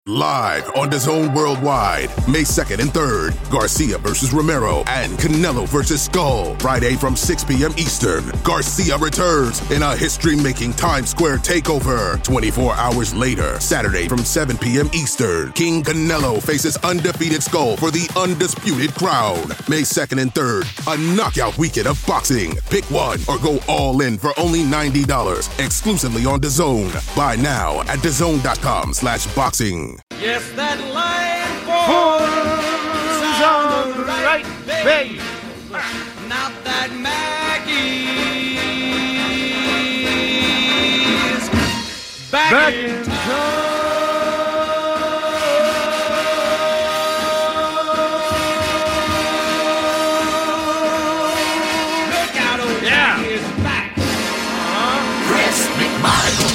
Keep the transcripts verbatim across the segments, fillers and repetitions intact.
Live on DAZN Worldwide, May second and third, Garcia versus Romero and Canelo versus Skull. Friday from six p.m. Eastern, Garcia returns in a history-making Times Square takeover. twenty-four hours later, Saturday from seven p.m. Eastern, King Canelo faces undefeated Skull for the undisputed crown. May second and third, a knockout weekend of boxing. Pick one or go all in for only ninety dollars, exclusively on DAZN. Buy now at DAZN.com slash boxing. Yes, that line falls on the right way. Not that Maggie's back, back in town. Look out, old yeah. Maggie is back. Uh-huh. Chris McMichael.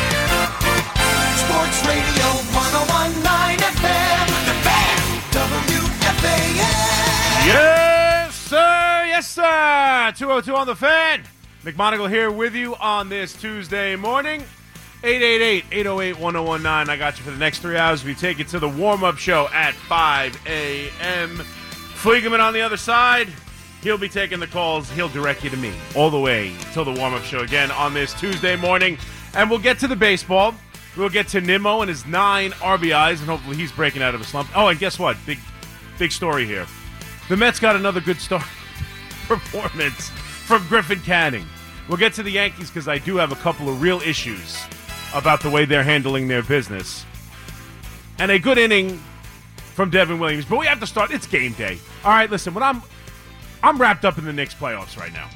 Sports Radio one oh one point nine F M, The Fan, W F A N. Yes, sir. Yes, sir. two oh two on The Fan. McMonagle here with you on this Tuesday morning. eight eight eight, eight oh eight, one oh one nine. I got you for the next three hours. We take it to the warm-up show at five a.m. Fliegerman on the other side. He'll be taking the calls. He'll direct you to me all the way till the warm-up show again on this Tuesday morning. And we'll get to the baseball. We'll get to Nimmo and his nine R B Is, and hopefully he's breaking out of a slump. Oh, and guess what? Big big story here. The Mets got another good start performance from Griffin Canning. We'll get to the Yankees because I do have a couple of real issues about the way they're handling their business. And a good inning from Devin Williams. But we have to start. It's game day. All right, listen, when I'm I'm wrapped up in the Knicks playoffs right now.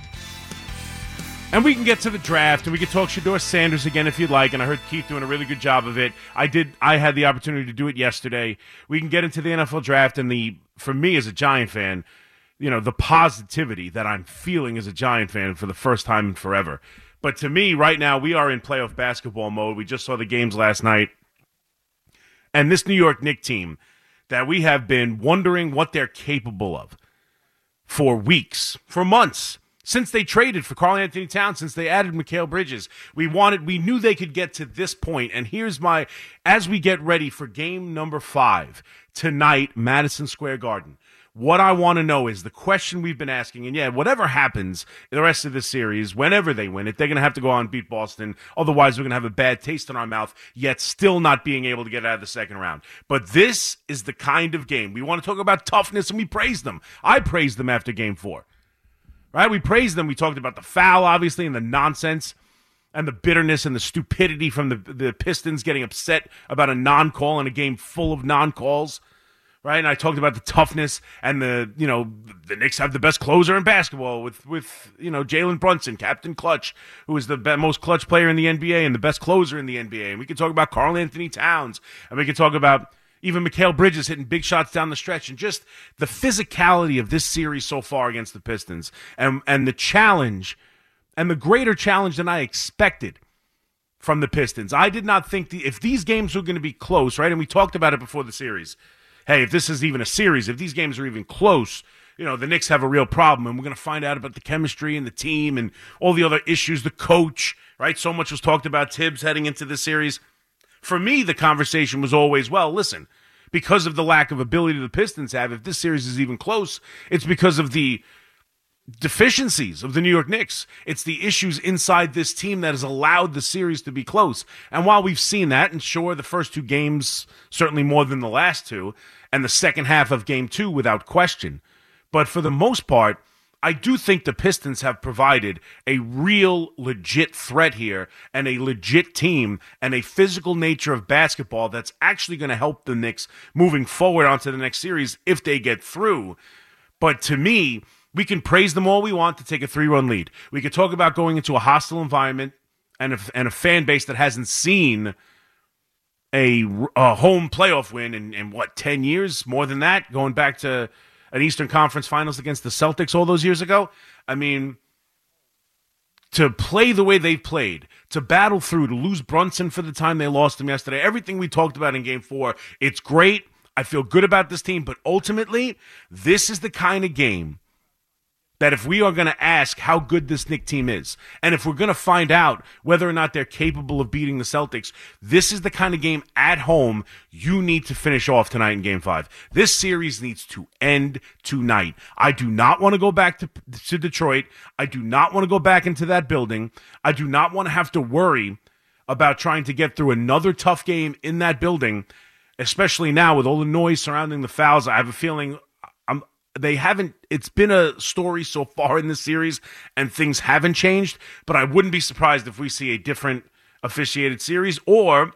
And we can get to the draft, and we can talk Shedeur Sanders again if you'd like, and I heard Keith doing a really good job of it. I did. I had the opportunity to do it yesterday. We can get into the N F L draft and the, for me as a Giant fan, you know, the positivity that I'm feeling as a Giant fan for the first time in forever. But to me, right now, we are in playoff basketball mode. We just saw the games last night. And this New York Knicks team that we have been wondering what they're capable of for weeks, for months, since they traded for Karl Anthony Towns, since they added Mikal Bridges, we wanted, we knew they could get to this point. And here's my, as we get ready for game number five tonight, Madison Square Garden, what I want to know is the question we've been asking. And yeah, whatever happens in the rest of this series, whenever they win it, they're going to have to go out and beat Boston. Otherwise, we're going to have a bad taste in our mouth, yet still not being able to get out of the second round. But this is the kind of game. We want to talk about toughness, and we praise them. I praised them after game four. Right, we praised them. We talked about the foul, obviously, and the nonsense and the bitterness and the stupidity from the, the Pistons getting upset about a non-call in a game full of non-calls. Right, and I talked about the toughness and the, you know, the Knicks have the best closer in basketball with, with you know, Jalen Brunson, Captain Clutch, who is the be- most clutch player in the N B A and the best closer in the N B A. And we could talk about Karl Anthony Towns, and we could talk about even Mikal Bridges hitting big shots down the stretch, and just the physicality of this series so far against the Pistons, and and the challenge, and the greater challenge than I expected from the Pistons. I did not think the, if these games were going to be close, right, and we talked about it before the series, hey, if this is even a series, if these games are even close, you know, the Knicks have a real problem, and we're going to find out about the chemistry and the team and all the other issues, the coach, right? So much was talked about Tibbs heading into this series. For me, the conversation was always, well, listen, because of the lack of ability the Pistons have, if this series is even close, it's because of the deficiencies of the New York Knicks. It's the issues inside this team that has allowed the series to be close. And while we've seen that, and sure, the first two games, certainly more than the last two, and the second half of game two without question, but for the most part, I do think the Pistons have provided a real legit threat here and a legit team and a physical nature of basketball that's actually going to help the Knicks moving forward onto the next series if they get through. But to me, we can praise them all we want to take a three-run lead. We could talk about going into a hostile environment and a, and a fan base that hasn't seen a, a home playoff win in, in, what, ten years? More than that, going back to an Eastern Conference Finals against the Celtics all those years ago. I mean, to play the way they've played, to battle through, to lose Brunson for the time they lost him yesterday, everything we talked about in Game four, it's great. I feel good about this team, but ultimately, this is the kind of game That if we are going to ask how good this Knicks team is, and if we're going to find out whether or not they're capable of beating the Celtics, this is the kind of game at home you need to finish off tonight in Game five. This series needs to end tonight. I do not want to go back to, to Detroit. I do not want to go back into that building. I do not want to have to worry about trying to get through another tough game in that building, especially now with all the noise surrounding the fouls. I have a feeling I'm They haven't, it's been a story so far in this series and things haven't changed, but I wouldn't be surprised if we see a different officiated series or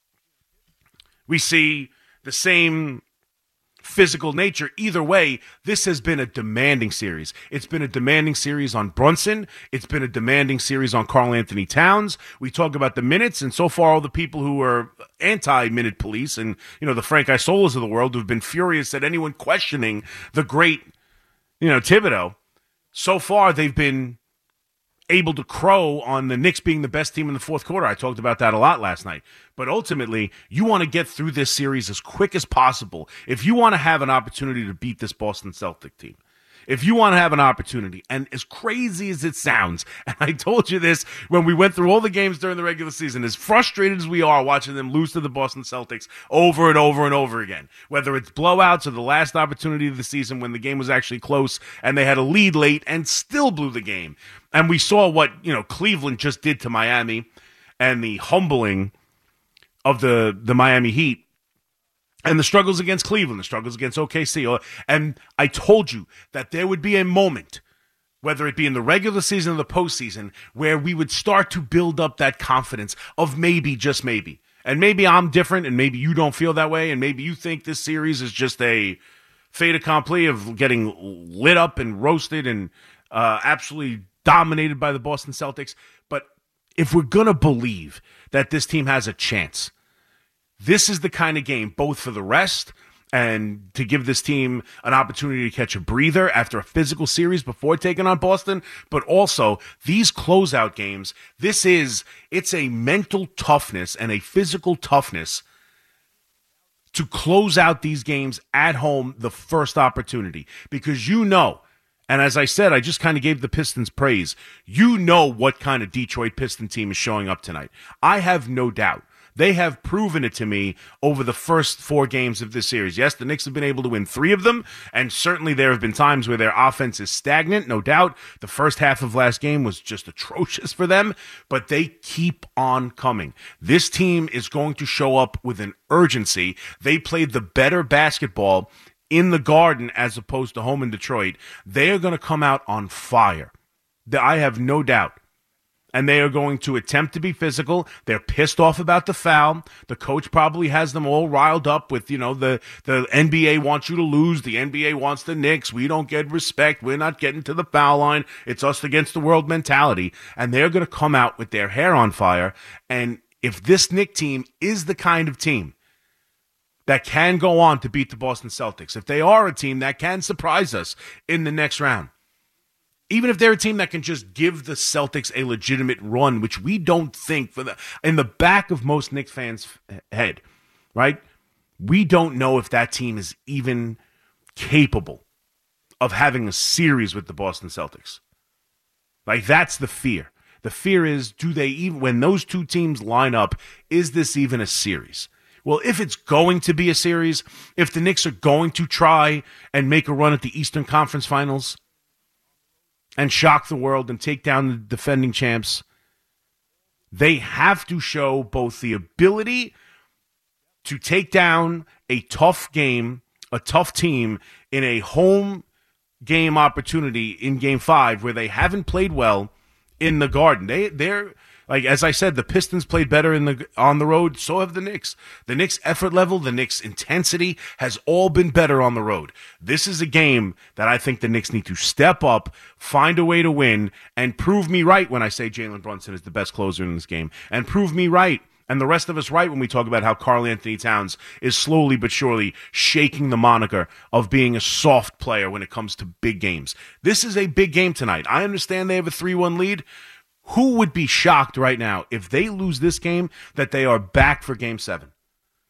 we see the same physical nature. Either way, this has been a demanding series. It's been a demanding series on Brunson. It's been a demanding series on Karl Anthony Towns. We talk about the minutes, and so far all the people who are anti-minute police and, you know, the Frank Isolas of the world who've been furious at anyone questioning the great, you know, Thibodeau. So far they've been able to crow on the Knicks being the best team in the fourth quarter. I talked about that a lot last night. But ultimately, you want to get through this series as quick as possible if you want to have an opportunity to beat this Boston Celtic team. If you want to have an opportunity, and as crazy as it sounds, and I told you this when we went through all the games during the regular season, as frustrated as we are watching them lose to the Boston Celtics over and over and over again, whether it's blowouts or the last opportunity of the season when the game was actually close and they had a lead late and still blew the game. And we saw what, you know, Cleveland just did to Miami and the humbling of the, the Miami Heat. And the struggles against Cleveland, the struggles against O K C. And I told you that there would be a moment, whether it be in the regular season or the postseason, where we would start to build up that confidence of maybe, just maybe. And maybe I'm different, and maybe you don't feel that way, and maybe you think this series is just a fait accompli of getting lit up and roasted and uh, absolutely dominated by the Boston Celtics. But if we're going to believe that this team has a chance, this is the kind of game, both for the rest and to give this team an opportunity to catch a breather after a physical series before taking on Boston, but also these closeout games, this is, it's a mental toughness and a physical toughness to close out these games at home the first opportunity. Because you know, and as I said, I just kind of gave the Pistons praise, you know what kind of Detroit Piston team is showing up tonight. I have no doubt. They have proven it to me over the first four games of this series. Yes, the Knicks have been able to win three of them, and certainly there have been times where their offense is stagnant, no doubt. The first half of last game was just atrocious for them, but they keep on coming. This team is going to show up with an urgency. They played the better basketball in the Garden as opposed to home in Detroit. They are going to come out on fire. I have no doubt. And they are going to attempt to be physical. They're pissed off about the foul. The coach probably has them all riled up with, you know, the, the N B A wants you to lose. The N B A wants the Knicks. We don't get respect. We're not getting to the foul line. It's us against the world mentality. And they're going to come out with their hair on fire. And if this Knicks team is the kind of team that can go on to beat the Boston Celtics, if they are a team that can surprise us in the next round, even if they're a team that can just give the Celtics a legitimate run, which we don't think for the in the back of most Knicks fans' head, right? We don't know if that team is even capable of having a series with the Boston Celtics. Like, that's the fear. The fear is, do they even, when those two teams line up, is this even a series? Well, if it's going to be a series, if the Knicks are going to try and make a run at the Eastern Conference Finals, and shock the world and take down the defending champs, they have to show both the ability to take down a tough game, a tough team in a home game opportunity in Game five where they haven't played well in the Garden. They, they're, like, as I said, the Pistons played better in the on the road, so have the Knicks. The Knicks' effort level, the Knicks' intensity has all been better on the road. This is a game that I think the Knicks need to step up, find a way to win, and prove me right when I say Jalen Brunson is the best closer in this game, and prove me right, and the rest of us right when we talk about how Karl Anthony Towns is slowly but surely shaking the moniker of being a soft player when it comes to big games. This is a big game tonight. I understand they have a three one lead. Who would be shocked right now if they lose this game that they are back for Game seven?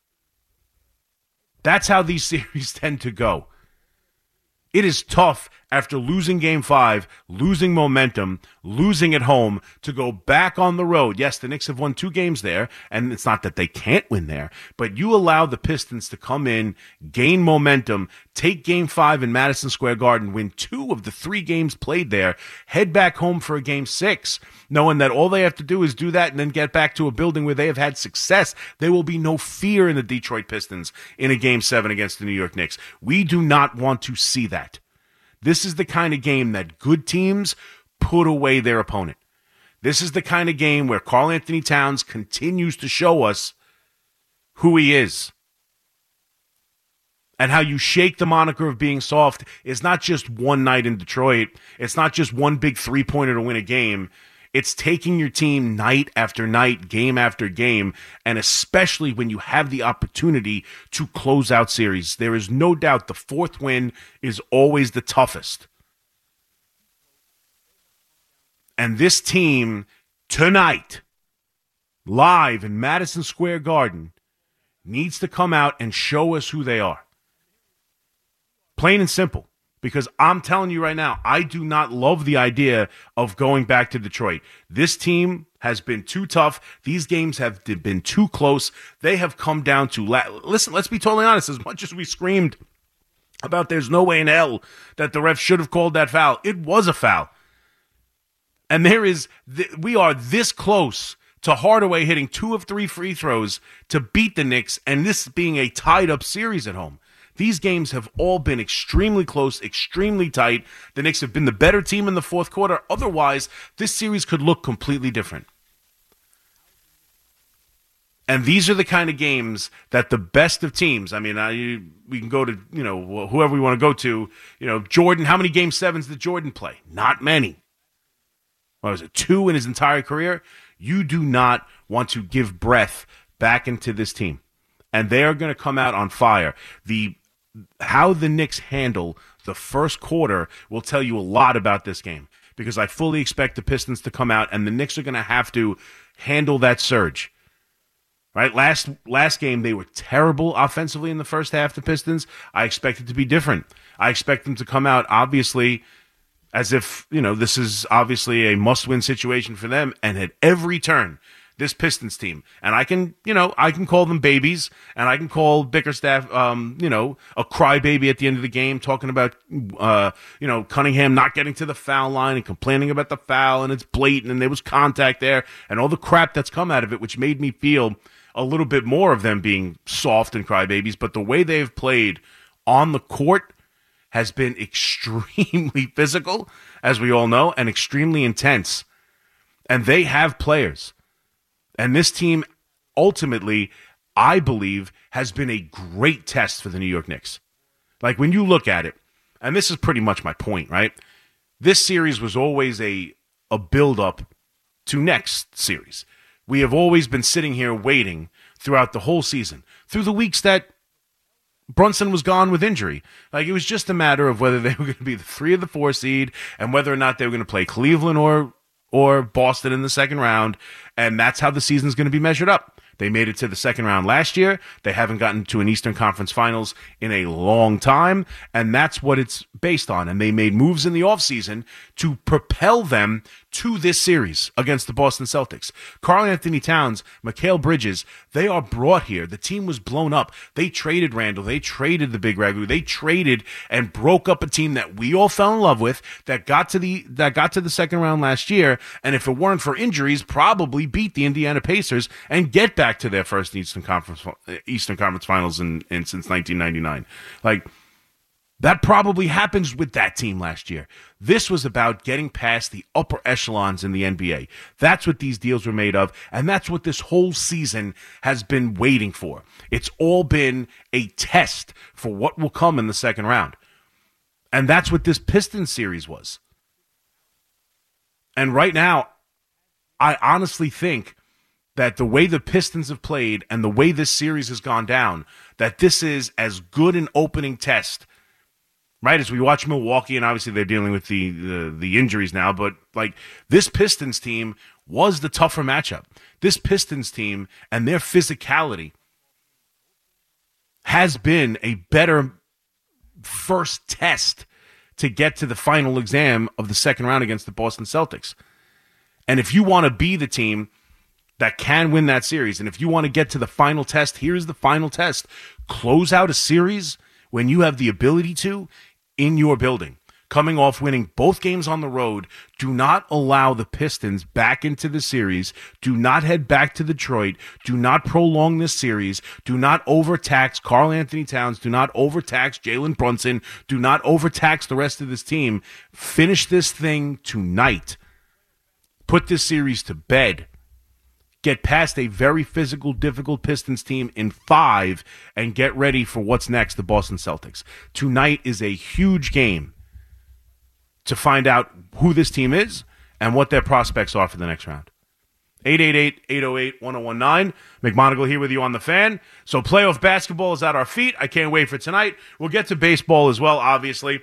That's how these series tend to go. It is tough after losing game five, losing momentum, losing at home, to go back on the road. Yes, the Knicks have won two games there, and it's not that they can't win there, but you allow the Pistons to come in, gain momentum, take game five in Madison Square Garden, win two of the three games played there, head back home for a game six, knowing that all they have to do is do that and then get back to a building where they have had success. There will be no fear in the Detroit Pistons in a game seven against the New York Knicks. We do not want to see that. This is the kind of game that good teams put away their opponent. This is the kind of game where Karl Anthony Towns continues to show us who he is. And how you shake the moniker of being soft is not just one night in Detroit. It's not just one big three-pointer to win a game. It's taking your team night after night, game after game, and especially when you have the opportunity to close out series. There is no doubt the fourth win is always the toughest. And this team tonight, live in Madison Square Garden, needs to come out and show us who they are. Plain and simple. Because I'm telling you right now, I do not love the idea of going back to Detroit. This team has been too tough. These games have been too close. They have come down to... La- Listen, let's be totally honest. As much as we screamed about there's no way in hell that the ref should have called that foul, it was a foul. And there is... Th- we are this close to Hardaway hitting two of three free throws to beat the Knicks, and this being a tied-up series at home. These games have all been extremely close, extremely tight. The Knicks have been the better team in the fourth quarter. Otherwise, this series could look completely different. And these are the kind of games that the best of teams, I mean, I, we can go to, you know, whoever we want to go to. You know, Jordan, how many game sevens did Jordan play? Not many. What was it, two in his entire career? You do not want to give breath back into this team. And they are going to come out on fire. The How the Knicks handle the first quarter will tell you a lot about this game, because I fully expect the Pistons to come out, and the Knicks are going to have to handle that surge. Right? Last last game, they were terrible offensively in the first half, the Pistons. I expect it to be different. I expect them to come out, obviously, as if, you know, this is obviously a must-win situation for them, and at every turn, this Pistons team, and I can, you know, I can call them babies, and I can call Bickerstaff, um, you know, a crybaby at the end of the game, talking about, uh, you know, Cunningham not getting to the foul line and complaining about the foul, and it's blatant, and there was contact there, and all the crap that's come out of it, which made me feel a little bit more of them being soft and crybabies. But the way they've played on the court has been extremely physical, as we all know, and extremely intense, and they have players. And this team, ultimately, I believe, has been a great test for the New York Knicks. Like, when you look at it, and this is pretty much my point, right? This series was always a, a build-up to next series. We have always been sitting here waiting throughout the whole season, through the weeks that Brunson was gone with injury. Like, it was just a matter of whether they were going to be the three or the four seed, and whether or not they were going to play Cleveland or or Boston in the second round, and that's how the season's going to be measured up. They made it to the second round last year. They haven't gotten to an Eastern Conference Finals in a long time, and that's what it's based on. And they made moves in the offseason to propel them to this series against the Boston Celtics. Karl Anthony Towns, Mikal Bridges, they are brought here. The team was blown up. They traded Randall. They traded the Big Ragu. They traded and broke up a team that we all fell in love with, that got to the that got to the second round last year, and if it weren't for injuries, probably beat the Indiana Pacers and get back to their first Eastern Conference Eastern Conference Finals in, in since nineteen ninety-nine. Like, that probably happens with that team last year. This was about getting past the upper echelons in the N B A. That's what these deals were made of, and that's what this whole season has been waiting for. It's all been a test for what will come in the second round. And that's what this Pistons series was. And right now, I honestly think that the way the Pistons have played and the way this series has gone down, that this is as good an opening test, right, as we watch Milwaukee, and obviously they're dealing with the, the, the injuries now, but like, this Pistons team was the tougher matchup. This Pistons team and their physicality has been a better first test to get to the final exam of the second round against the Boston Celtics. And if you want to be the team that can win that series, and if you want to get to the final test, here's the final test. Close out a series when you have the ability to in your building. Coming off winning both games on the road, do not allow the Pistons back into the series. Do not head back to Detroit. Do not prolong this series. Do not overtax Karl Anthony Towns. Do not overtax Jalen Brunson. Do not overtax the rest of this team. Finish this thing tonight. Put this series to bed. Get past a very physical, difficult Pistons team in five and get ready for what's next, the Boston Celtics. Tonight is a huge game to find out who this team is and what their prospects are for the next round. eight eight eight, eight oh eight, one oh one nine. McMonagle here with you on the Fan. So playoff basketball is at our feet. I can't wait for tonight. We'll get to baseball as well, obviously,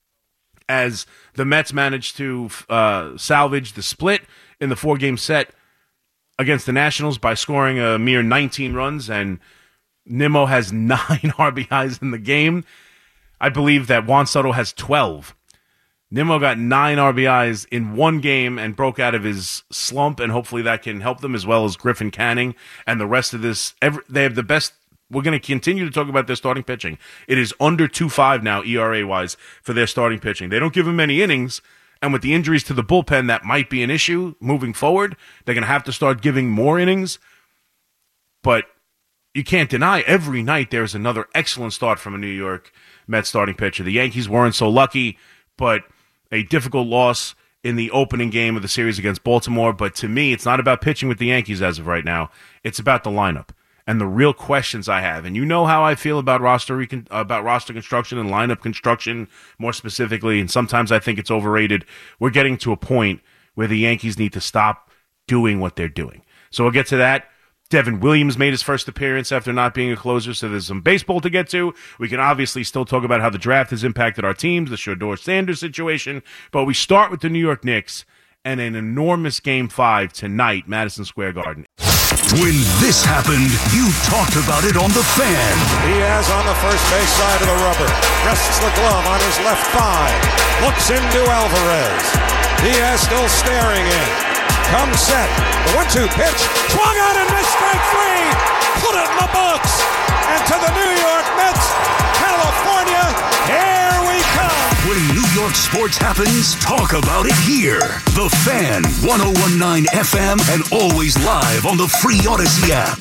as the Mets managed to uh, salvage the split in the four-game set against the Nationals by scoring a mere nineteen runs, and Nimmo has nine R B Is in the game. I believe that Juan Soto has twelve. Nimmo got nine R B Is in one game and broke out of his slump, and hopefully that can help them, as well as Griffin Canning and the rest of this. Every, they have the best. We're going to continue to talk about their starting pitching. It is under two point five now, E R A-wise, for their starting pitching. They don't give them many innings, and with the injuries to the bullpen, that might be an issue moving forward. They're going to have to start giving more innings, but you can't deny every night there's another excellent start from a New York Mets starting pitcher. The Yankees weren't so lucky, but a difficult loss in the opening game of the series against Baltimore. But to me, it's not about pitching with the Yankees as of right now. It's about the lineup and the real questions I have. And you know how I feel about roster recon- about roster construction and lineup construction more specifically. And sometimes I think it's overrated. We're getting to a point where the Yankees need to stop doing what they're doing. So we'll get to that. Devin Williams made his first appearance after not being a closer, so there's some baseball to get to. We can obviously still talk about how the draft has impacted our teams, the Shedeur Sanders situation, but we start with the New York Knicks and an enormous Game five tonight, Madison Square Garden. When this happened, you talked about it on The Fan. Diaz on the first base side of the rubber. Rests the glove on his left thigh. Looks into Alvarez. Diaz still staring in. Comes set. The one two pitch. Swung on and missed, strike three. Put it in the books. And to the New York Mets, California, here we come. When New York sports happens, talk about it here. The Fan, one oh one point nine F M, and always live on the free Odyssey app.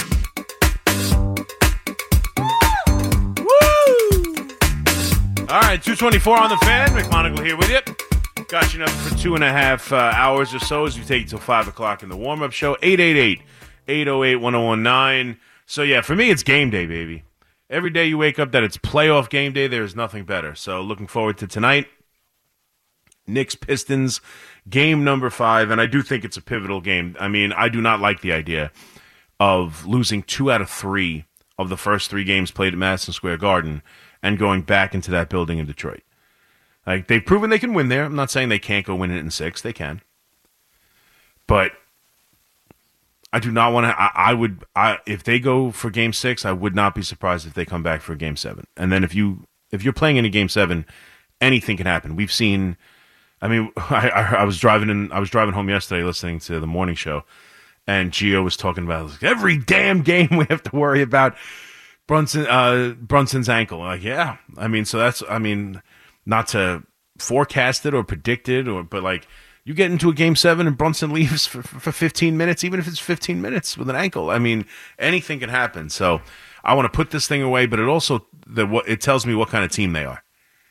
Woo! All right, two twenty-four on the Fan. McMonagle here with you. Got you up for two and a half uh, hours or so as we take it till five o'clock in the warm-up show. eight eight eight, eight oh eight, one oh one nine. So, yeah, for me, it's game day, baby. Every day you wake up that it's playoff game day, there's nothing better. So, looking forward to tonight. Knicks Pistons, game number five, and I do think it's a pivotal game. I mean, I do not like the idea of losing two out of three of the first three games played at Madison Square Garden and going back into that building in Detroit. Like, they've proven they can win there. I'm not saying they can't go win it in six. They can. But I do not want to. I, I would, I, if they go for game six, I would not be surprised if they come back for game seven. And then if, you, if you're playing in a game seven, anything can happen. We've seen, I mean, I, I, I was driving in, I was driving home yesterday listening to the morning show, and Gio was talking about like, every damn game we have to worry about Brunson, uh, Brunson's ankle. Like, yeah. I mean, so that's, I mean, not to forecast it or predict it, or but like you get into a game seven and Brunson leaves for, for fifteen minutes, even if it's fifteen minutes with an ankle. I mean, anything can happen. So I want to put this thing away, but it also the what it tells me what kind of team they are.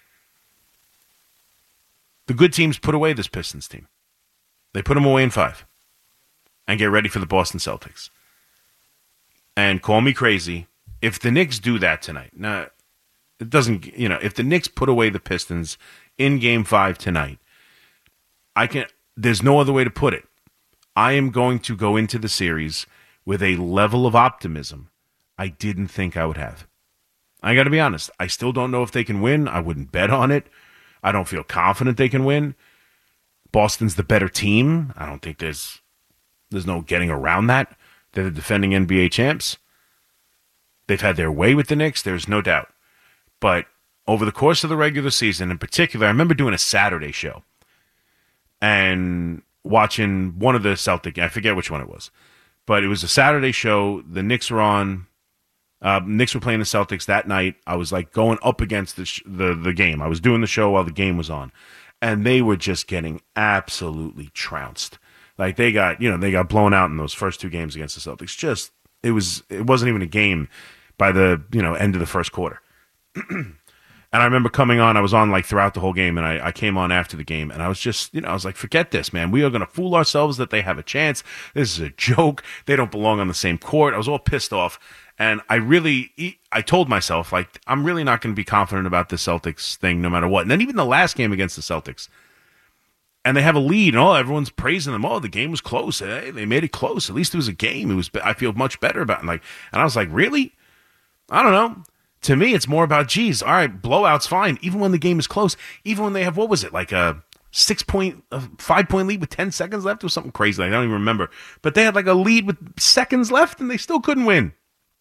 The good teams put away this Pistons team. They put them away in five and get ready for the Boston Celtics. And call me crazy if the Knicks do that tonight. Now, it doesn't, you know, if the Knicks put away the Pistons in game five tonight, I can, there's no other way to put it. I am going to go into the series with a level of optimism I didn't think I would have. I got to be honest. I still don't know if they can win. I wouldn't bet on it. I don't feel confident they can win. Boston's the better team. I don't think there's, there's no getting around that. They're the defending N B A champs. They've had their way with the Knicks. There's no doubt. But over the course of the regular season, in particular, I remember doing a Saturday show and watching one of the Celtic, I forget which one it was, but it was a Saturday show. The Knicks were on. Uh, Knicks were playing the Celtics that night. I was like going up against the, sh- the the game. I was doing the show while the game was on, and they were just getting absolutely trounced. Like they got, you know, they got blown out in those first two games against the Celtics. Just it was, it wasn't even a game by the, you know, end of the first quarter. And I remember coming on, I was on like throughout the whole game, and I, I came on after the game, and I was just, you know, I was like, forget this, man. We are going to fool ourselves that they have a chance. This is a joke. They don't belong on the same court. I was all pissed off, and I really, I told myself, like, I'm really not going to be confident about this Celtics thing no matter what. And then even the last game against the Celtics, and they have a lead, and oh, everyone's praising them. Oh, the game was close. Hey, they made it close. At least it was a game. It was. I feel much better about it. Like, and I was like, really? I don't know. To me, it's more about, geez, all right, blowout's fine. Even when the game is close, even when they have, what was it, like a six-point, a five-point lead with ten seconds left or something crazy. Like, I don't even remember. But they had like a lead with seconds left, and they still couldn't win.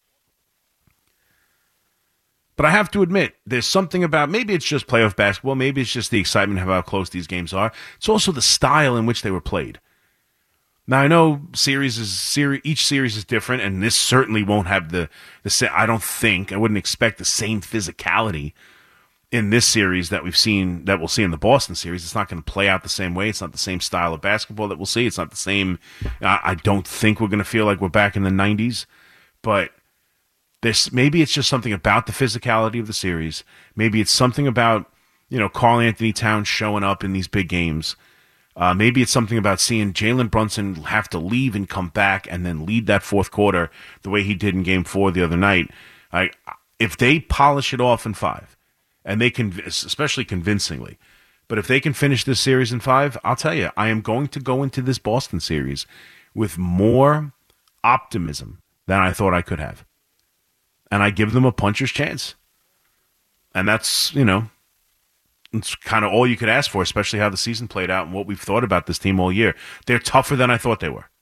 But I have to admit, there's something about, maybe it's just playoff basketball, maybe it's just the excitement of how close these games are. It's also the style in which they were played. Now, I know series is seri- each series is different, and this certainly won't have the, the sa- I don't think, I wouldn't expect the same physicality in this series that we've seen, that we'll see in the Boston series. It's not going to play out the same way. It's not the same style of basketball that we'll see. It's not the same, I, I don't think we're going to feel like we're back in the nineties, but this, maybe it's just something about the physicality of the series. Maybe it's something about, you know, Karl Anthony Towns showing up in these big games. Uh, maybe it's something about seeing Jalen Brunson have to leave and come back and then lead that fourth quarter the way he did in game four the other night. I, if they polish it off in five, and they can, especially convincingly, but if they can finish this series in five, I'll tell you, I am going to go into this Boston series with more optimism than I thought I could have. And I give them a puncher's chance. And that's, you know, it's kind of all you could ask for, especially how the season played out and what we've thought about this team all year. They're tougher than I thought they were.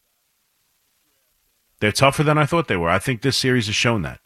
They're tougher than I thought they were. I think this series has shown that.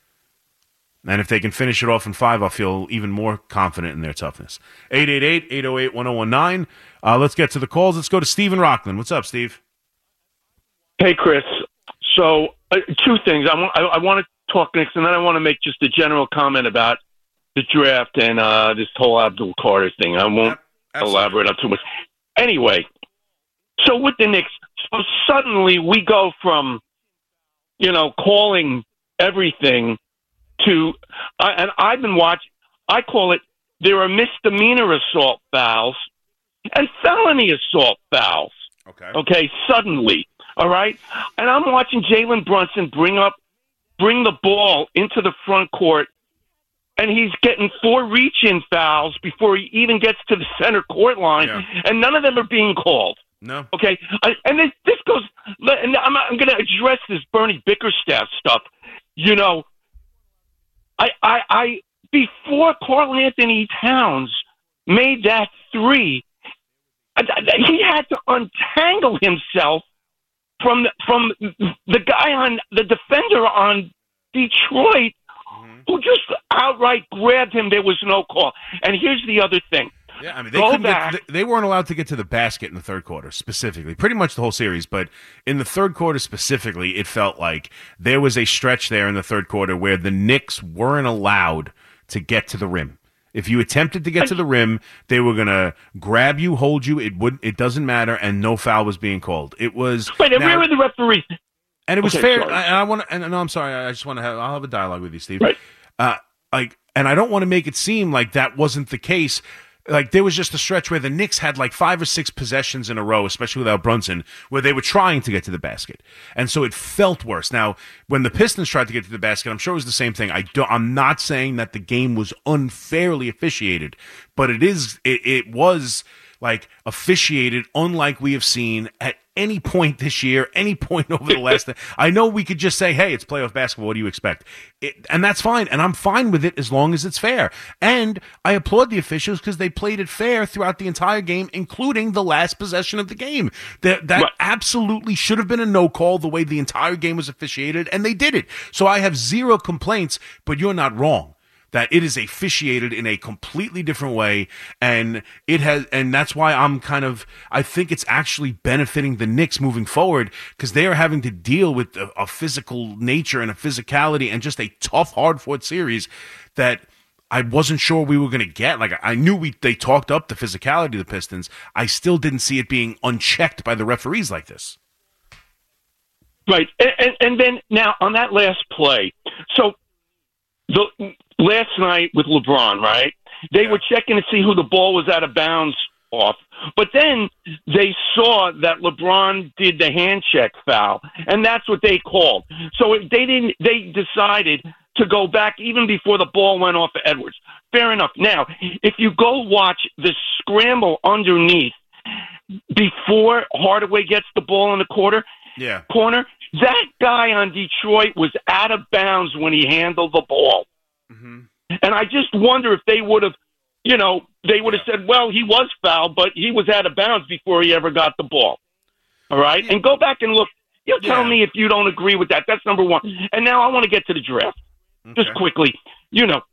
And if they can finish it off in five, I'll feel even more confident in their toughness. eight eight eight, eight oh eight, one oh one nine. Uh, let's get to the calls. Let's go to Steve in Rockland. What's up, Steve? Hey, Chris. So, uh, two things. I want, I, I want to talk next, and then I want to make just a general comment about the draft and uh, this whole Abdul Carter thing. I won't Absolutely. elaborate on too much. Anyway, so with the Knicks, so suddenly we go from, you know, calling everything to, uh, and I've been watching, I call it, there are misdemeanor assault fouls and felony assault fouls. Okay. Okay, suddenly, all right? And I'm watching Jalen Brunson bring up, bring the ball into the front court, and he's getting four reach-in fouls before he even gets to the center court line, yeah. and none of them are being called. No. Okay? I, and this, this goes, and I'm, I'm going to address this Bernie Bickerstaff stuff. You know, I, I, I before Karl Anthony Towns made that three, I, I, he had to untangle himself from the, from the guy on, the defender on Detroit, who just outright grabbed him. There was no call. And here's the other thing. Yeah, I mean, they, couldn't get, they weren't allowed to get to the basket in the third quarter, specifically. Pretty much the whole series, but in the third quarter specifically, it felt like there was a stretch there in the third quarter where the Knicks weren't allowed to get to the rim. If you attempted to get to the rim, they were going to grab you, hold you. It would. It doesn't matter, and no foul was being called. It was. Wait, and where were the referees? And it was okay, fair. sorry. I, and I want to. And no, I'm sorry. I just want to have. I'll have a dialogue with you, Steve. Right. Uh, like, and I don't want to make it seem like that wasn't the case. Like, there was just a stretch where the Knicks had like five or six possessions in a row, especially without Brunson, where they were trying to get to the basket. And so it felt worse. Now, when the Pistons tried to get to the basket, I'm sure it was the same thing. I don't, I'm not saying that the game was unfairly officiated, but it is, it, it was like officiated unlike we have seen at any point this year, any point over the last. I know we could just say, hey, it's playoff basketball. What do you expect? It, and that's fine. And I'm fine with it as long as it's fair. And I applaud the officials because they played it fair throughout the entire game, including the last possession of the game. That, that right. absolutely should have been a no call the way the entire game was officiated, and they did it. So I have zero complaints, but you're not wrong. that it is officiated in a completely different way, and it has, and that's why I'm kind of, I think it's actually benefiting the Knicks moving forward, because they are having to deal with a, a physical nature and a physicality and just a tough, hard-fought series that I wasn't sure we were going to get. Like, I knew we they talked up the physicality of the Pistons. I still didn't see it being unchecked by the referees like this. Right, and, and, and then now on that last play, so the last night with LeBron, right? They Yeah. were checking to see who the ball was out of bounds off, but then they saw that LeBron did the hand check foul, and that's what they called. So if they didn't. They decided to go back even before the ball went off of Edwards. Fair enough. Now, if you go watch the scramble underneath before Hardaway gets the ball in the quarter. Yeah. corner, that guy on Detroit was out of bounds when he handled the ball. Mm-hmm. And I just wonder if they would have, you know, they would have said, well, he was fouled, but he was out of bounds before he ever got the ball. All right? And go back and look. You tell Yeah. me if you don't agree with that. That's number one. And now I want to get to the draft. Okay. Just quickly. You know,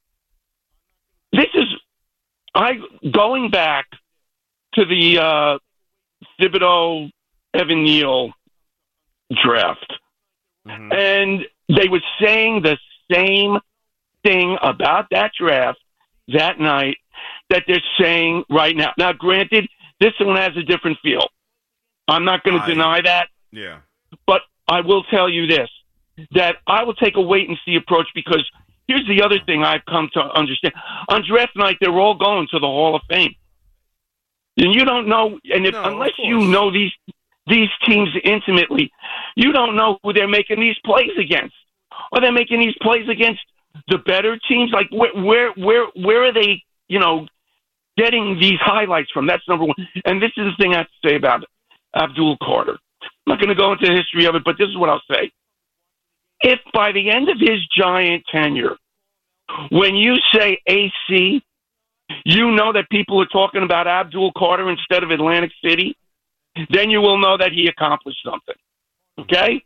this is, I going back to the uh, Thibodeau, Evan Neal draft. Mm-hmm. And they were saying the same thing about that draft that night that they're saying right now. Now, granted, this one has a different feel. I'm not going to I- deny that, Yeah. but I will tell you this, that I will take a wait-and-see approach, because here's the other thing I've come to understand. On draft night, they're all going to the Hall of Fame. And you don't know, and if, No, of unless course. you know these these teams intimately, you don't know who they're making these plays against. Are they making these plays against the better teams? Like, where, where, where, where are they, you know, getting these highlights from? That's number one. And this is the thing I have to say about Abdul Carter. I'm not going to go into the history of it, but this is what I'll say. If by the end of his Giant tenure, when you say A C, you know that people are talking about Abdul Carter instead of Atlantic City, then you will know that he accomplished something. Okay?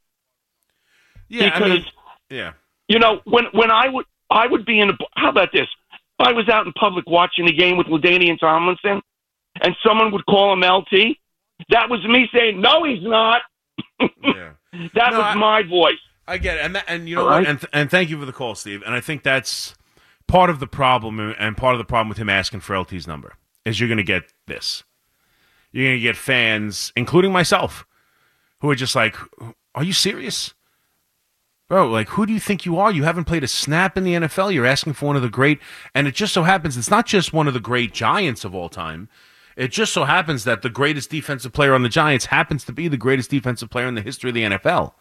Yeah. Because, I mean, yeah. you know, when when I would I would be in a, how about this? If I was out in public watching a game with LaDainian Tomlinson and someone would call him L T, that was me saying, no, he's not. Yeah. That No, was I- my voice. I get it, and that, and you know All what, right. and th- and thank you for the call, Steve. And I think that's part of the problem, and part of the problem with him asking for L T's number is you're going to get this. You're going to get fans, including myself, who are just like, "Are you serious, bro? Like, who do you think you are? You haven't played a snap in the N F L. You're asking for one of the great." And it just so happens it's not just one of the great Giants of all time. It just so happens that the greatest defensive player on the Giants happens to be the greatest defensive player in the history of the N F L.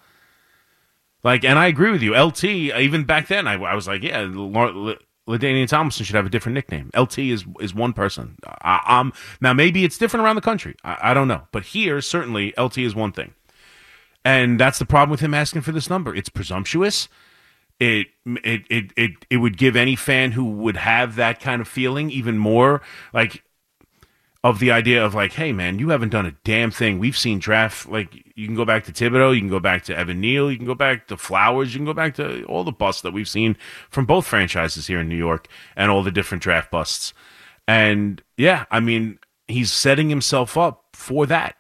Like, and I agree with you. L T, even back then, I, I was like, yeah, LaDainian Tomlinson should have a different nickname. L T is is one person. I, um, now, maybe it's different around the country. I, I don't know. But here, certainly, L T is one thing. And that's the problem with him asking for this number. It's presumptuous. It, it, it, it, it would give any fan who would have that kind of feeling even more, like, of the idea of like, hey, man, you haven't done a damn thing. We've seen draft, like, you can go back to Thibodeau, you can go back to Evan Neal, you can go back to Flowers, you can go back to all the busts that we've seen from both franchises here in New York and all the different draft busts. And, yeah, I mean, he's setting himself up for that.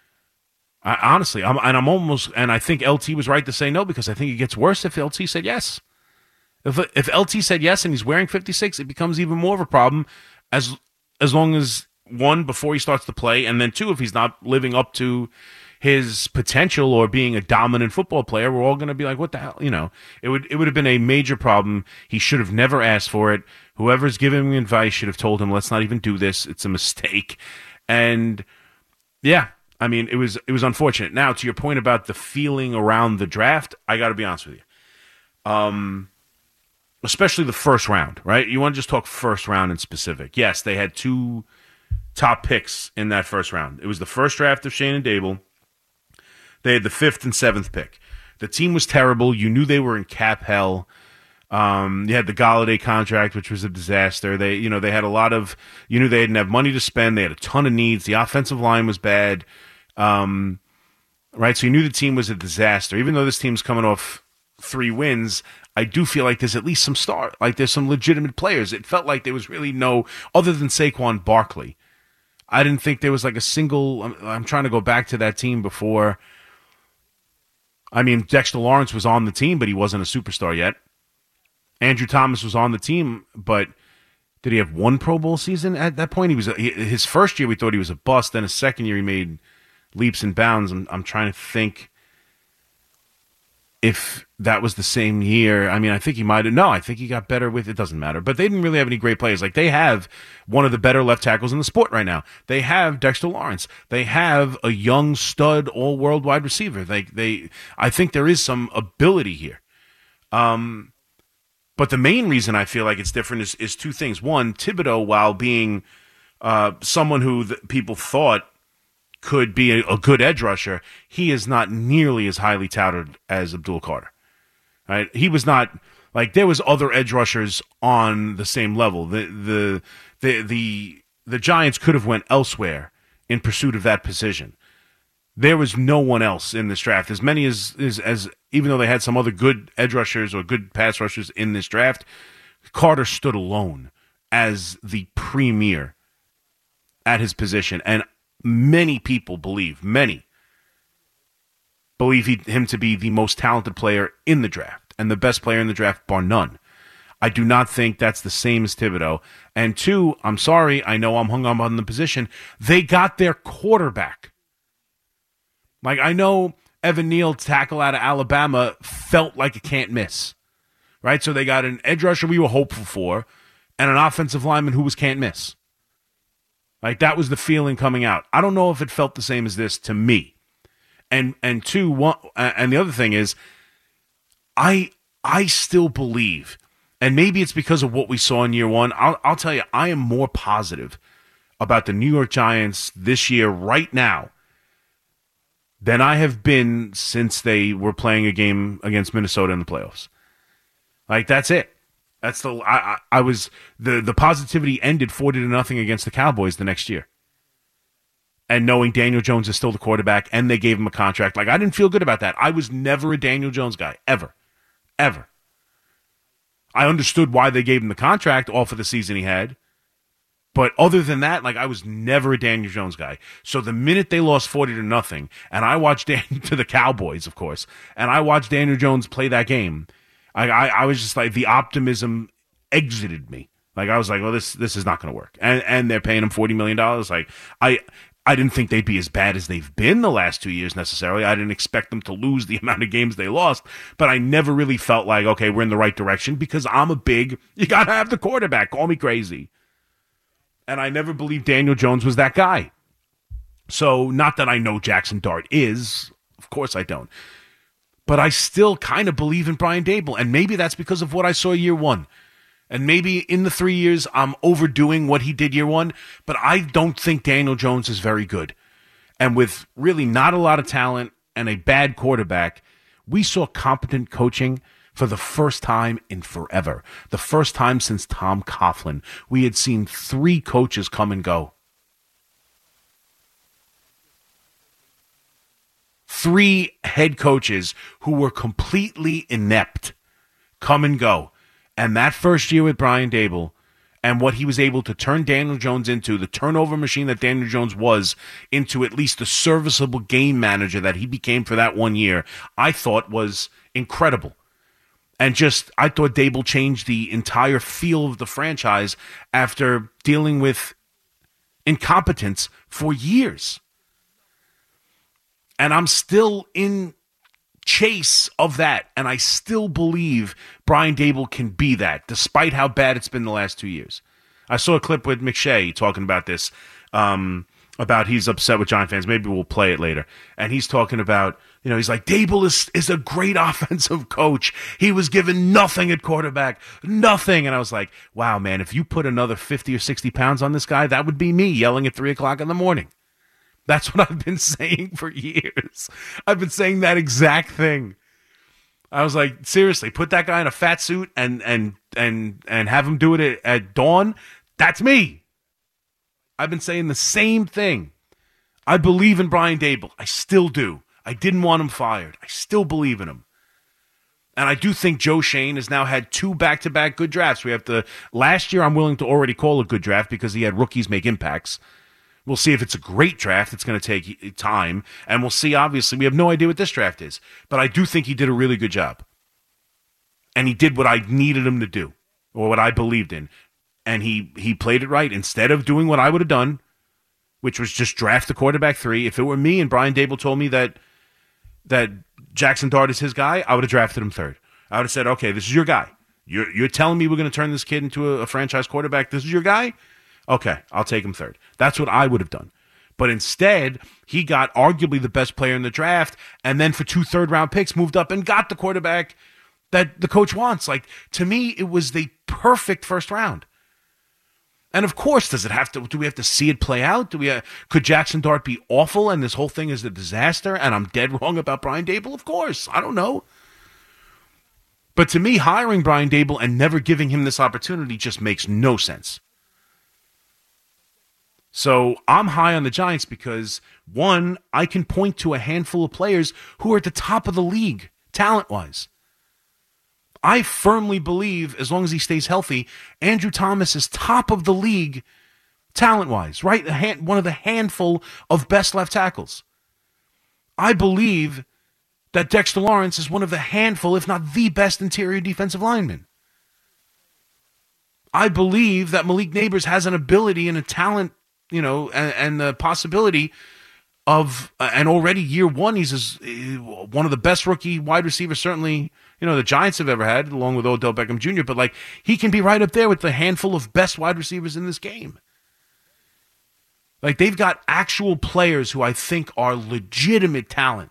I, honestly, I'm, and I'm almost, and I think L T was right to say no, because I think it gets worse if L T said yes. If if L T said yes and he's wearing fifty-six, it becomes even more of a problem as as long as, one, before he starts to play, and then two, if he's not living up to his potential or being a dominant football player, we're all going to be like, what the hell? You know, it would it would have been a major problem. He should have never asked for it. Whoever's giving him advice should have told him, let's not even do this. It's a mistake. And yeah, I mean, it was it was unfortunate. Now, to your point about the feeling around the draft, I got to be honest with you. Um, especially the first round, right? You want to just talk first round in specific. Yes, they had two top picks in that first round. It was the first draft of Shane and Dable. They had the fifth and seventh pick. The team was terrible. You knew they were in cap hell. Um, you had the Galladay contract, which was a disaster. They, you know, they had a lot of, you knew they didn't have money to spend. They had a ton of needs. The offensive line was bad. Um, right. So you knew the team was a disaster. Even though this team's coming off three wins, I do feel like there's at least some star, like there's some legitimate players. It felt like there was really no, other than Saquon Barkley. I didn't think there was like a single, I'm, I'm trying to go back to that team before. I mean, Dexter Lawrence was on the team, but he wasn't a superstar yet. Andrew Thomas was on the team, but did he have one Pro Bowl season at that point? He was he, his first year we thought he was a bust. Then his second year he made leaps and bounds. I'm, I'm trying to think if that was the same year. I mean, I think he might have. No, I think he got better with it. Doesn't matter. But they didn't really have any great players. Like, they have one of the better left tackles in the sport right now. They have Dexter Lawrence. They have a young stud all-world wide receiver. They, they, I think there is some ability here. Um, but the main reason I feel like it's different is, is two things. One, Thibodeau, while being uh, someone who the, people thought could be a, a good edge rusher, he is not nearly as highly touted as Abdul Carter. Right? He was not, like, there was other edge rushers on the same level. The the the the, the Giants could have went elsewhere in pursuit of that position. There was no one else in this draft. As many as, as, as even though they had some other good edge rushers or good pass rushers in this draft, Carter stood alone as the premier at his position. And many people believe, many believe he, him to be the most talented player in the draft and the best player in the draft, bar none. I do not think that's the same as Thibodeau. And two, I'm sorry, I know I'm hung up on the position. They got their quarterback. Like, I know Evan Neal, tackle out of Alabama, felt like a can't miss. Right? So they got an edge rusher we were hopeful for and an offensive lineman who was can't miss. Like, that was the feeling coming out. I don't know if it felt the same as this to me. And and two, one, and the other thing is, I I still believe, and maybe it's because of what we saw in year one, I'll, I'll tell you, I am more positive about the New York Giants this year right now than I have been since they were playing a game against Minnesota in the playoffs. Like, that's it. That's the I, I I was the the positivity ended forty to nothing against the Cowboys the next year. And knowing Daniel Jones is still the quarterback and they gave him a contract, like, I didn't feel good about that. I was never a Daniel Jones guy, ever. Ever. I understood why they gave him the contract all for the season he had. But other than that, like, I was never a Daniel Jones guy. So the minute they lost forty to nothing, and I watched Dan to the Cowboys, of course, and I watched Daniel Jones play that game, I, I, I was just like, the optimism exited me. Like, I was like, well, this this is not going to work. And and they're paying him forty million dollars. Like, I I didn't think they'd be as bad as they've been the last two years necessarily. I didn't expect them to lose the amount of games they lost. But I never really felt like, okay, we're in the right direction, because I'm a big, you got to have the quarterback. Call me crazy. And I never believed Daniel Jones was that guy. So, not that I know Jackson Dart is. Of course I don't. But I still kind of believe in Brian Daboll, and maybe that's because of what I saw year one. And maybe in the three years I'm overdoing what he did year one, but I don't think Daniel Jones is very good. And with really not a lot of talent and a bad quarterback, we saw competent coaching for the first time in forever. The first time since Tom Coughlin. We had seen three coaches come and go. Three head coaches who were completely inept come and go. And that first year with Brian Daboll and what he was able to turn Daniel Jones into, the turnover machine that Daniel Jones was, into at least the serviceable game manager that he became for that one year, I thought was incredible. And just, I thought Daboll changed the entire feel of the franchise after dealing with incompetence for years. And I'm still in chase of that, and I still believe Brian Daboll can be that, despite how bad it's been the last two years. I saw a clip with McShay talking about this, um, about he's upset with Giant fans. Maybe we'll play it later. And he's talking about, you know, he's like, Daboll is, is a great offensive coach. He was given nothing at quarterback, nothing. And I was like, wow, man, if you put another fifty or sixty pounds on this guy, that would be me yelling at three o'clock in the morning. That's what I've been saying for years. I've been saying that exact thing. I was like, seriously, put that guy in a fat suit and and and and have him do it at, at dawn. That's me. I've been saying the same thing. I believe in Brian Daboll. I still do. I didn't want him fired. I still believe in him. And I do think Joe Schoen has now had two back-to-back good drafts. We have the last year I'm willing to already call a good draft because he had rookies make impacts. We'll see if it's a great draft. It's going to take time. And we'll see, obviously, we have no idea what this draft is. But I do think he did a really good job. And he did what I needed him to do, or what I believed in. And he, he played it right. Instead of doing what I would have done, which was just draft the quarterback three, if it were me and Brian Daboll told me that that Jackson Dart is his guy, I would have drafted him third. I would have said, okay, this is your guy. You're, you're telling me we're going to turn this kid into a, a franchise quarterback. This is your guy? Okay, I'll take him third. That's what I would have done. But instead, he got arguably the best player in the draft, and then for two third-round picks, moved up and got the quarterback that the coach wants. Like, to me, it was the perfect first round. And of course, does it have to? Do we have to see it play out? Do we? Uh, could Jackson Dart be awful and this whole thing is a disaster? And I'm dead wrong about Brian Daboll? Of course, I don't know. But to me, hiring Brian Daboll and never giving him this opportunity just makes no sense. So I'm high on the Giants because one, I can point to a handful of players who are at the top of the league talent-wise. I firmly believe, as long as he stays healthy, Andrew Thomas is top of the league talent-wise, right? A hand, one of the handful of best left tackles. I believe that Dexter Lawrence is one of the handful, if not the best interior defensive lineman. I believe that Malik Neighbors has an ability and a talent, you know, and, and the possibility of, uh, and already year one, he's as, uh, one of the best rookie wide receivers, certainly, you know, the Giants have ever had, along with Odell Beckham Junior But, like, he can be right up there with the handful of best wide receivers in this game. Like, they've got actual players who I think are legitimate talent.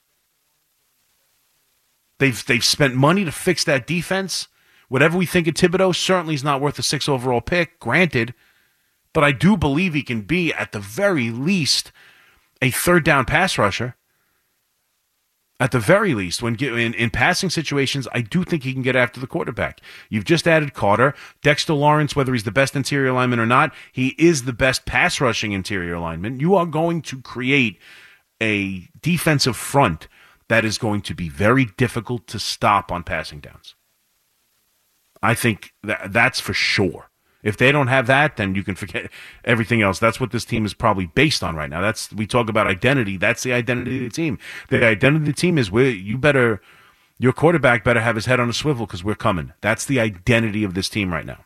They've they've spent money to fix that defense. Whatever we think of Thibodeau, certainly is not worth a six overall pick, granted. But I do believe he can be, at the very least, a third down pass rusher. At the very least, when in, in passing situations, I do think he can get after the quarterback. You've just added Carter. Dexter Lawrence, whether he's the best interior lineman or not, he is the best pass rushing interior lineman. You are going to create a defensive front that is going to be very difficult to stop on passing downs. I think that that's for sure. If they don't have that, then you can forget everything else. That's what this team is probably based on right now. That's we talk about identity. That's the identity of the team. The identity of the team is where you better, your quarterback better have his head on a swivel because we're coming. That's the identity of this team right now.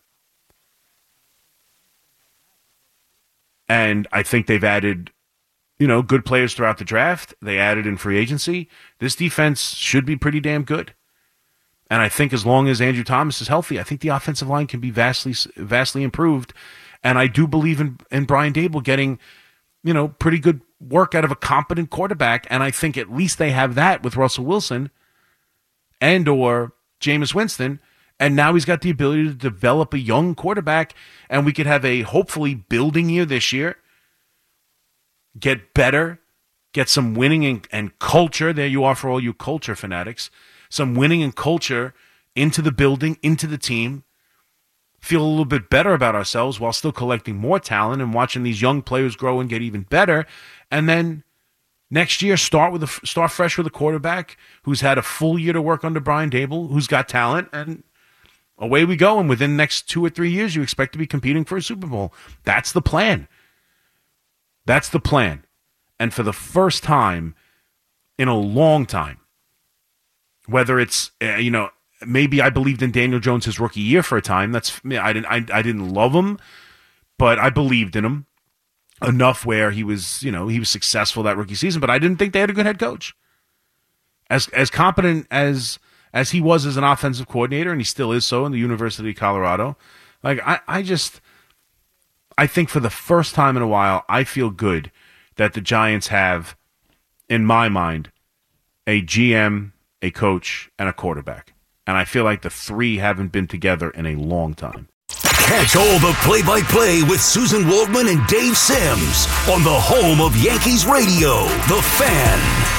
And I think they've added, you know, good players throughout the draft. They added in free agency. This defense should be pretty damn good. And I think as long as Andrew Thomas is healthy, I think the offensive line can be vastly, vastly improved. And I do believe in, in Brian Daboll getting, you know, pretty good work out of a competent quarterback. And I think at least they have that with Russell Wilson and or Jameis Winston. And now he's got the ability to develop a young quarterback. And we could have a hopefully building year this year. Get better. Get some winning and, and culture. There you are for all you culture fanatics. Some winning and culture into the building, into the team, feel a little bit better about ourselves while still collecting more talent and watching these young players grow and get even better. And then next year, start with a start fresh with a quarterback who's had a full year to work under Brian Daboll, who's got talent, and away we go. And within the next two or three years, you expect to be competing for a Super Bowl. That's the plan. That's the plan. And for the first time in a long time, whether it's, uh, you know, maybe I believed in Daniel Jones his rookie year for a time. That's I didn't I, I didn't love him, but I believed in him enough where he was, you know, he was successful that rookie season. But I didn't think they had a good head coach. As as competent as as he was as an offensive coordinator, and he still is so in the University of Colorado. Like I, I just I think for the first time in a while, I feel good that the Giants have, in my mind, a G M, a coach, and a quarterback. And I feel like the three haven't been together in a long time. Catch all the play-by-play with Susan Waldman and Dave Sims on the home of Yankees Radio, The Fan.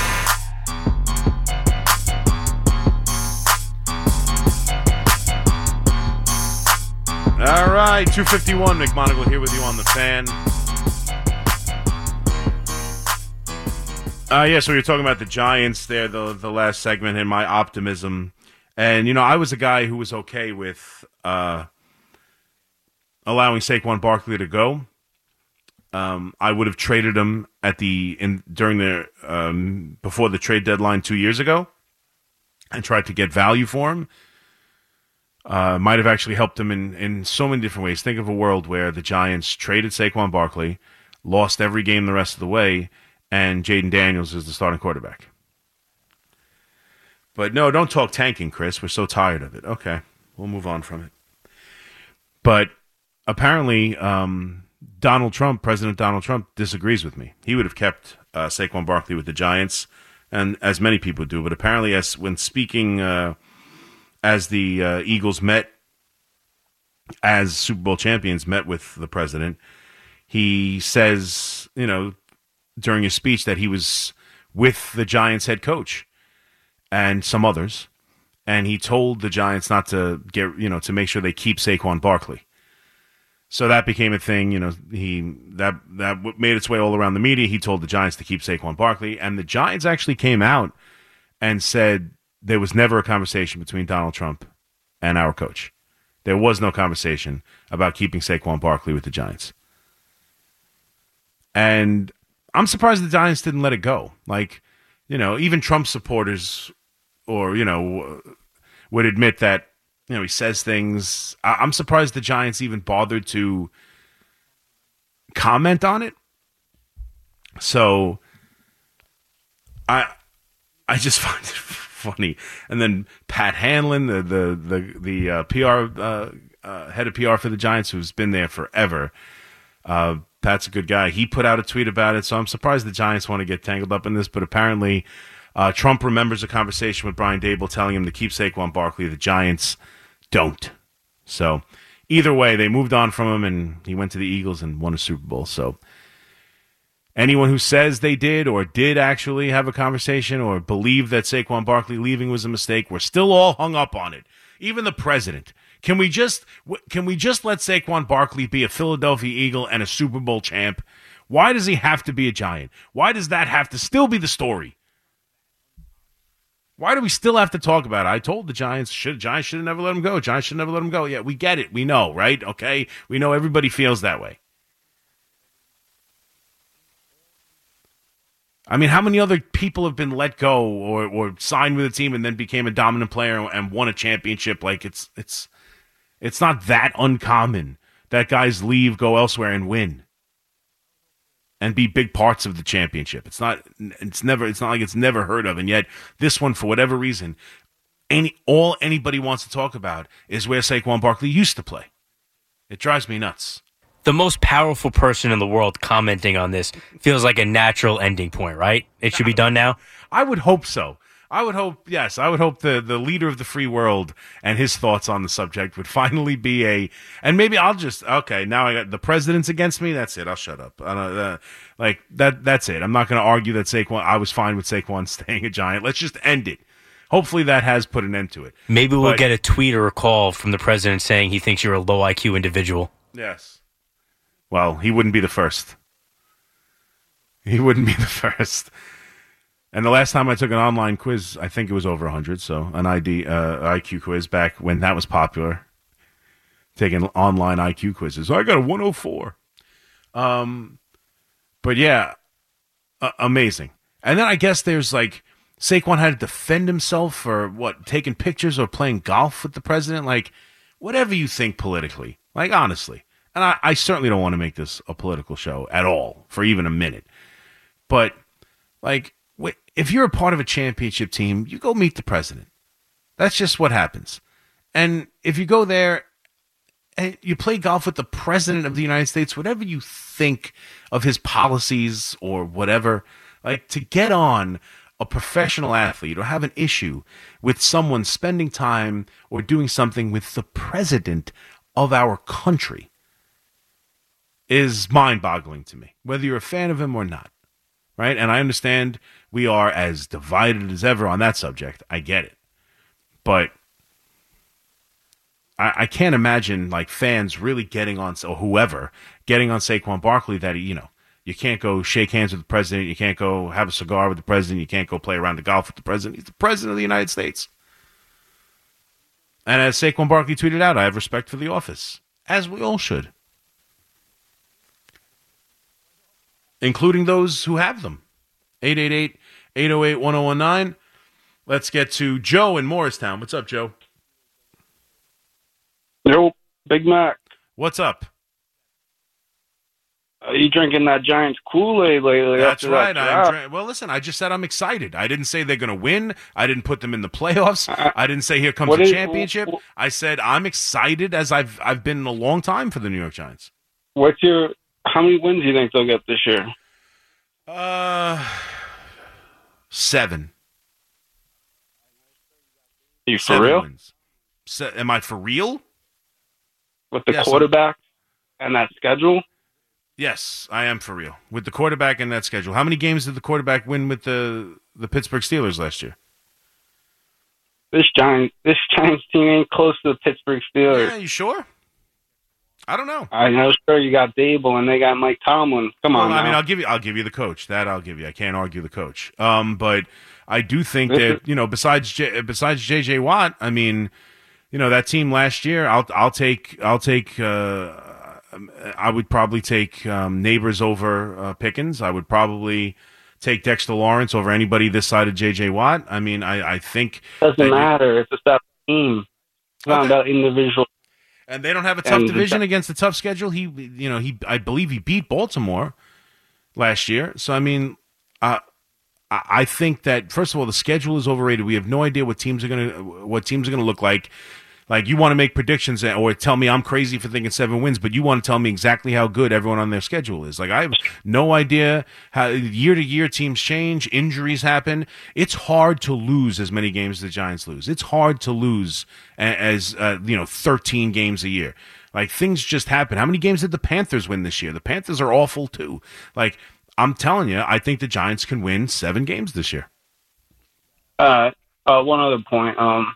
All right, two fifty-one, McMonagle here with you on The Fan. Uh, yeah, so we were talking about the Giants there, the the last segment, and my optimism And, you know, I was a guy who was okay with uh, allowing Saquon Barkley to go. Um, I would have traded him at the in during the um, before the trade deadline two years ago, and tried to get value for him. Uh, might have actually helped him in, in so many different ways. Think of a world where the Giants traded Saquon Barkley, lost every game the rest of the way, and Jaden Daniels is the starting quarterback. But no, don't talk tanking, Chris. We're so tired of it. Okay, we'll move on from it. But apparently, um, Donald Trump, President Donald Trump, disagrees with me. He would have kept uh, Saquon Barkley with the Giants, and as many people do. But apparently, as when speaking uh, as the uh, Eagles met as Super Bowl champions, met with the president, he says, you know, during his speech that he was with the Giants head coach and some others, and he told the Giants not to get, you know, to make sure they keep Saquon Barkley. So that became a thing, you know, he that that made its way all around the media. He told the Giants to keep Saquon Barkley, and the Giants actually came out and said there was never a conversation between Donald Trump and our coach. There was no conversation about keeping Saquon Barkley with the Giants. And I'm surprised the Giants didn't let it go. Like, you know, even Trump supporters or, you know, would admit that, you know, he says things. I- I'm surprised the Giants even bothered to comment on it. So I I just find it funny. And then Pat Hanlon, the the the, the uh, P R uh, uh, head of P R for the Giants, who's been there forever. Uh, Pat's a good guy. He put out a tweet about it, so I'm surprised the Giants want to get tangled up in this. But apparently, uh, Trump remembers a conversation with Brian Daboll telling him to keep Saquon Barkley. The Giants don't. So either way, they moved on from him, and he went to the Eagles and won a Super Bowl. So anyone who says they did or did actually have a conversation or believe that Saquon Barkley leaving was a mistake, we're still all hung up on it. Even the president. Can we just can we just let Saquon Barkley be a Philadelphia Eagle and a Super Bowl champ? Why does he have to be a Giant? Why does that have to still be the story? Why do we still have to talk about it? I told the Giants, should Giants should have never let him go. Giants should never let him go. Yeah, we get it. We know, right? Okay? We know everybody feels that way. I mean, how many other people have been let go or, or signed with a team and then became a dominant player and won a championship? Like, it's it's it's not that uncommon that guys leave, go elsewhere, and win, and be big parts of the championship. It's not. It's never. It's not like it's never heard of. And yet, this one, for whatever reason, any all anybody wants to talk about is where Saquon Barkley used to play. It drives me nuts. The most powerful person in the world commenting on this feels like a natural ending point, right? It should be done now? I would hope so. I would hope, yes, I would hope the, the leader of the free world and his thoughts on the subject would finally be a, and maybe I'll just, okay, now I got the president's against me. That's it. I'll shut up. I don't, uh, like that, that's it. I'm not going to argue that Saquon, I was fine with Saquon staying a Giant. Let's just end it. Hopefully that has put an end to it. Maybe we'll but, get a tweet or a call from the president saying he thinks you're a low I Q individual. Yes. Well, he wouldn't be the first. He wouldn't be the first. And the last time I took an online quiz, I think it was over one hundred, so an I D, uh, I Q quiz back when that was popular. Taking online I Q quizzes. I got a one oh four. Um, but yeah, uh, amazing. And then I guess there's like, Saquon had to defend himself for, what, taking pictures or playing golf with the president? Like, whatever you think politically. Like, honestly. And I, I certainly don't want to make this a political show at all, for even a minute. But, like, if you're a part of a championship team, you go meet the president. That's just what happens. And if you go there and you play golf with the president of the United States, whatever you think of his policies or whatever, like, to get on a professional athlete or have an issue with someone spending time or doing something with the president of our country is mind-boggling to me, whether you're a fan of him or not, right? And I understand we are as divided as ever on that subject. I get it. But I, I can't imagine, like, fans really getting on, or whoever, getting on Saquon Barkley that, you know, you can't go shake hands with the president, you can't go have a cigar with the president, you can't go play around the golf with the president. He's the president of the United States. And as Saquon Barkley tweeted out, I have respect for the office, as we all should, including those who have them. eight eight eight, eight oh eight, one oh one nine. Let's get to Joe in Morristown. What's up, Joe? Yo, Big Mac. What's up? Are you drinking that Giants Kool-Aid lately? That's after right. That I'm draft? dra- well, listen, I just said I'm excited. I didn't say they're going to win. I didn't put them in the playoffs. Uh, I didn't say here comes what a is- championship. I said I'm excited as I've I've been in a long time for the New York Giants. What's your? How many wins do you think they'll get this year? Uh, seven. Are you for Seven real? wins. Se- am I for real? With the Yes, quarterback and that schedule? Yes, I am for real. With the quarterback in that schedule. How many games did the quarterback win with the the Pittsburgh Steelers last year? This Giants, this Giants team ain't close to the Pittsburgh Steelers. Yeah, you sure? I don't know. I know, sure. You got Dable and they got Mike Tomlin. Come Well, on, I now. mean, I'll give you, I'll give you the coach. That I'll give you. I can't argue the coach. Um, but I do think This that is- you know, besides J, besides J J Watt, I mean, you know, that team last year. I'll I'll take I'll take. Uh, I would probably take um, Neighbors over uh, Pickens. I would probably take Dexter Lawrence over anybody this side of J J Watt. I mean, I I think Doesn't that you- matter. It's a separate team. It's not Okay. about individual. And they don't have a tough And- division against a tough schedule. He, you know, he, I believe he beat Baltimore last year. So I mean, uh, I I think that first of all, the schedule is overrated. We have no idea what teams are gonna, what teams are gonna look like. Like you want to make predictions or tell me I'm crazy for thinking seven wins, but you want to tell me exactly how good everyone on their schedule is. Like I have no idea how year to year teams change, injuries happen. It's hard to lose as many games as the Giants lose. It's hard to lose a- as uh, you know thirteen games a year. Like things just happen. How many games did the Panthers win this year? The Panthers are awful too. Like I'm telling you, I think the Giants can win seven games this year. Uh, uh, one other point. Um,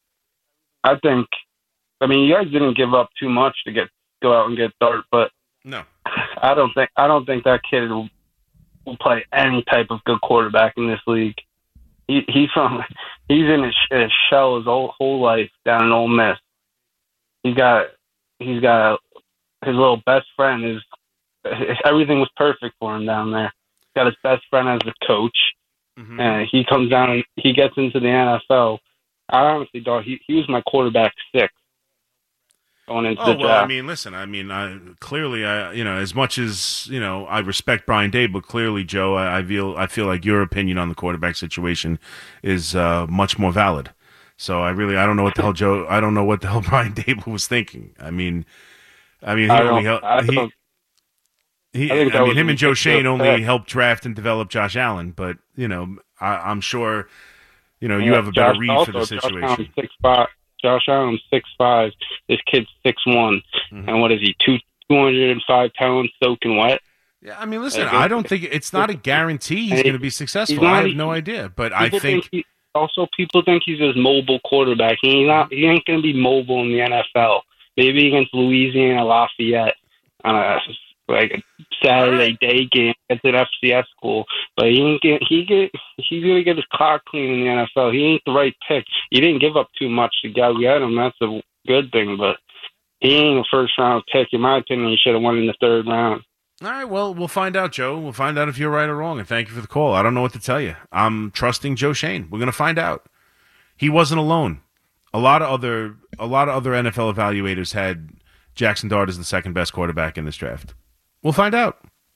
I think, I mean, you guys didn't give up too much to get go out and get Dart, but No. I don't think I don't think that kid will, will play any type of good quarterback in this league. He he's from he's in his, his shell his whole, whole life down in Ole Miss. He's got he's got his little best friend is everything was perfect for him down there. He's got his best friend as the coach, Mm-hmm. and he comes down and he gets into the N F L. I honestly thought he he was my quarterback six going into Oh the well, draft. I mean, listen, I mean, I, clearly, I you know, as much as you know, I respect Brian Day, but clearly, Joe, I, I feel I feel like your opinion on the quarterback situation is uh, much more valid. So I really, I don't know what the hell Joe, I don't know what the hell Brian Dable was thinking. I mean, I mean, he I only don't- helped. I He, don't- he, I think I that mean, was him a and Joe ridiculous Shane only pick. helped draft and develop Josh Allen, but you know, I, I'm sure, you know, you Yeah, have a better Josh- read also, for the Josh situation. Allen's six five. Josh Allen's six five. This kid's six one. Mm-hmm. And what is he? Two two hundred and five pounds soaking wet. Yeah, I mean, listen, Like, I don't think it's not a guarantee he's and going to be he's successful. not I have a- no idea, but I People think. he, also people think he's this mobile quarterback. He's not. He ain't going to be mobile in the N F L. Maybe against Louisiana Lafayette on a like a Saturday day game at an F C S school, but he ain't get. He get. He's going to get his clock clean in the N F L. He ain't the right pick. You didn't give up too much to go get him. That's a good thing, but he ain't a first round pick. In my opinion, he should have won in the third round. All right, well, we'll find out, Joe. We'll find out if you're right or wrong, and thank you for the call. I don't know what to tell you. I'm trusting Joe Shane. We're going to find out. He wasn't alone. A lot of other a lot of other N F L evaluators had Jackson Dart as the second best quarterback in this draft. We'll find out.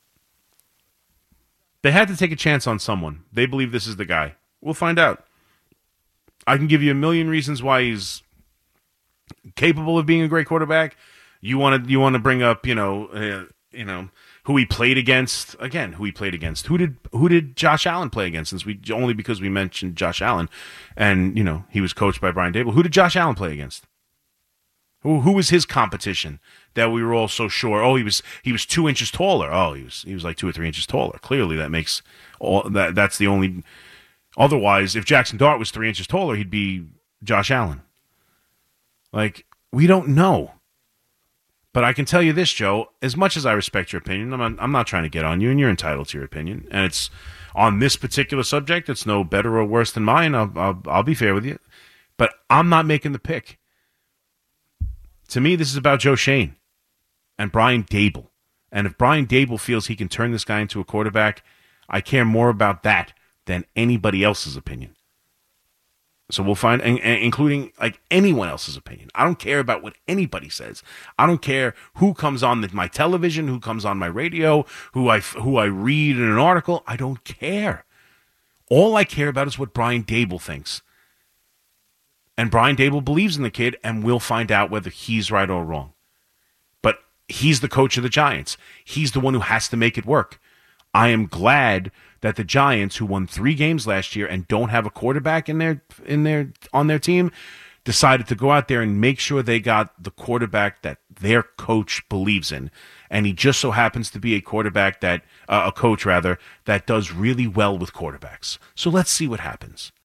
They had to take a chance on someone. They believe this is the guy. We'll find out. I can give you a million reasons why he's capable of being a great quarterback. You want to you want to bring up, you know, uh, you know, who he played against. Again, who he played against. Who did who did Josh Allen play against? Since we only because we mentioned Josh Allen, and you know he was coached by Brian Dable. Who did Josh Allen play against? Who who was his competition that we were all so sure? Oh, he was he was two inches taller. Oh, he was he was like two or three inches taller. Clearly, that makes all that that's the only. Otherwise, if Jackson Dart was three inches taller, he'd be Josh Allen. Like we don't know. But I can tell you this, Joe, as much as I respect your opinion, I'm not, I'm not trying to get on you, and you're entitled to your opinion. And it's on this particular subject, it's no better or worse than mine. I'll, I'll, I'll be fair with you. But I'm not making the pick. To me, this is about Joe Schoen and Brian Daboll. And if Brian Daboll feels he can turn this guy into a quarterback, I care more about that than anybody else's opinion. So we'll find, including like anyone else's opinion. I don't care about what anybody says. I don't care who comes on the, my television, who comes on my radio, who I who I read in an article. I don't care. All I care about is what Brian Daboll thinks. And Brian Daboll believes in the kid, and we'll find out whether he's right or wrong. But he's the coach of the Giants. He's the one who has to make it work. I am glad that the Giants, who won three games last year and don't have a quarterback in their in their on their team, decided to go out there and make sure they got the quarterback that their coach believes in. And he just so happens to be a quarterback that uh, a coach rather that does really well with quarterbacks. So let's see what happens.